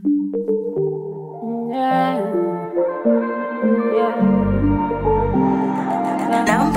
Yeah, yeah, yeah. Number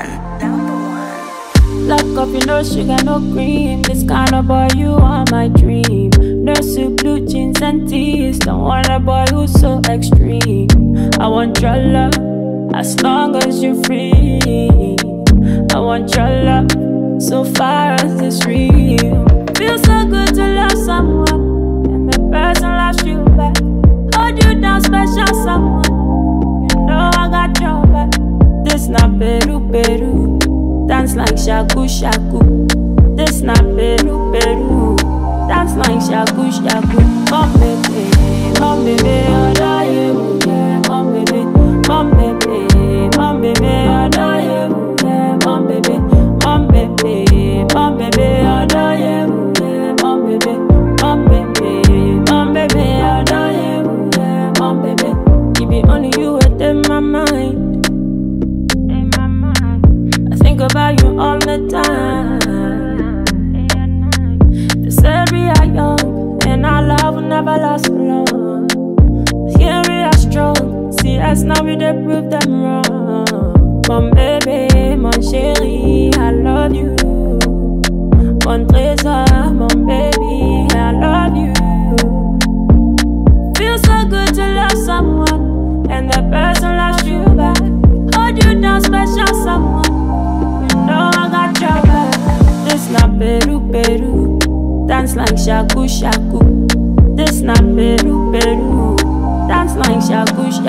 one. Black coffee, no sugar, no cream. This kind of boy, you are my dream. No suit, blue jeans and tees. Don't want a boy who's so extreme. I want your love as long as you're free. I want your love so far as it's real. Feels so good to love someone and the person loves you back. Hold you down, special someone. You know I got your back. This not Peru, Peru. Dance like shaku, shaku. This not Peru, Peru. Dance like shaku, shaku. Come baby, I die you. Yeah, come baby, come baby, come baby, I die you. Yeah, come baby, come baby, come baby, I die you. Yeah, come baby, come baby, come baby, I die you. Yeah, come baby. It be only you within my mind. In my mind, I think about you all the time. They said we are young and our love will never last long. Here we are strong. See us now, we dey prove them wrong. Mon bébé, mon chéri, I love you. Mon trésor, mon baby, I love you. Feels so good to love someone and the person loves you back. Hold you down, special someone. You know I got your back. This not Peru, Peru. Dance like shaku, shaku. This not Peru, Peru. Dance like shaku, shaku.